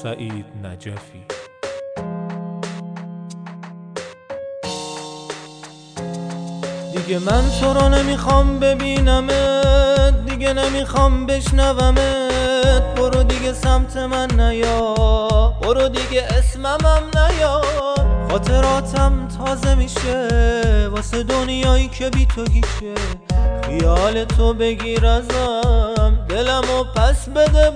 سعید نجفی. دیگه من تو رو نمیخوام ببینمت، دیگه نمیخوام بشنومت. برو دیگه سمت من نیا، برو دیگه اسممم نیا. خاطراتم تازه میشه واسه دنیایی که بی تو گیشه. خیال تو بگیر ازم، دلمو پس بده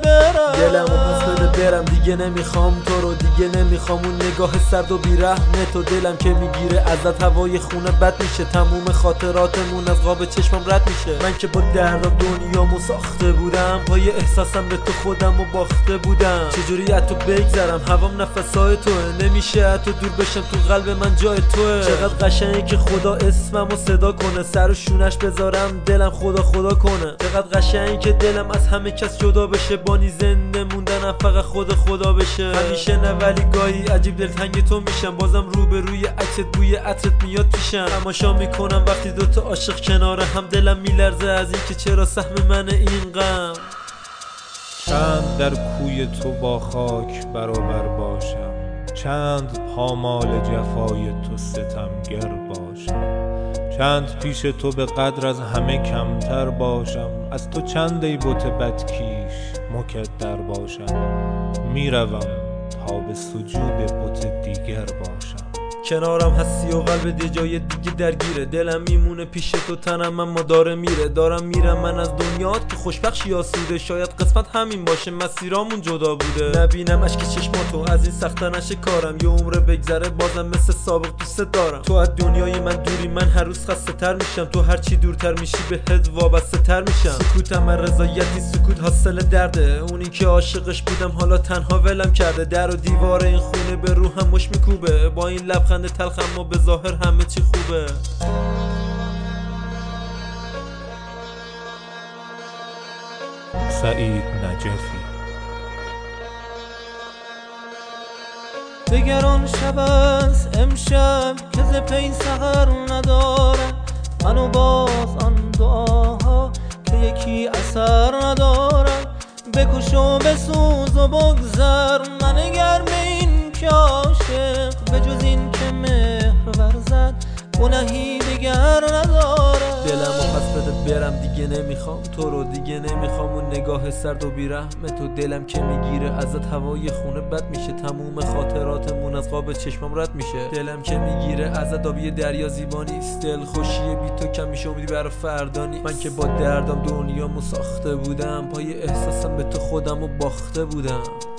برم. دیگه نمیخوام تو رو، دیگه نمیخوام اون نگاه سرد و بیرحم تو. دلم که میگیره ازت هوای خونه بد میشه، تموم خاطراتمون از قاب چشمم رد میشه. من که با دردم دنیامو ساخته بودم، پای احساسم به تو خودمو باخته بودم. چجوری از تو بگذرم، هوام نفسای توه، نمیشه از تو دور بشم، تو قلب من جای توه. چقدر قشنگه که خدا اسممو صدا کنه، سر و شونش بذارم دلم خدا خدا کنه. چقدر قشنگه که دلم از همه کس جدا بشه، بانی زنده موندنم فقط خدا بشه. همیشه نه ولی گاهی عجیب دلتنگ تو میشم، بازم روبروی عکست بوی عطرت میاد پیشم. تماشا میکنم وقتی دوتا عاشق کنار هم، دلم میلرزه از این که چرا سهم من این غم. چند در کوی تو با خاک برابر باشم، چند پامال جفای تو ستمگر باشم. چند پیش تو به قدر از همه کمتر باشم، از تو چند ای بت بدکیش مکدر باشم. میروم تا به سجود بت دیگر باشم. کنارم هستی و قلب دی جای دیگه درگیره، دلم میمونه پیش تو، تنم اما داره میره. دارم میرم من از دنیات که خوشبخش یا سوده، شاید قسمت همین باشه مسیرامون جدا بوده. نبینم اشک چشماتو از این سخته نشه کارم، یه عمر بگذره بازم مثل سابق دوست دارم. تو از دنیای من دوری، من هر روز خسته تر میشم، تو هرچی دورتر میشی بهت وابسته تر میشم. سکوتم من رضایتی، سکوت حاصل درده، اونی که عاشقش بودم حالا تنها ولم کرده. در و دیوار این خونه به روحم مش میکوبه، با این لبخند تلخ اما به ظاهر همه چی خوبه. سعید نجفی. دگران شب از امشب که ز پی سحر نداره، منو باز آن دعاها که یکی اثر نداره. بکش و بسوز و بگذر، منگر به این که عاشق به جز این که مهر ورزد گناهی دیگر نداره. دلمو پس بده برم، دیگه نمیخوام تو رو، دیگه نمیخوام اون نگاه سرد و بیرحم تو. دلم که میگیره ازت هوای خونه بد میشه، تموم خاطراتمون از قاب چشمم رد میشه. دلم که میگیره ازت آبی دریا زیبا نیست، دل خوشی بی تو کم میشه امیدی برا فردا نیست. من که با دردم دنیامو ساخته بودم، پای احساسم به تو خودمو باخته بودم.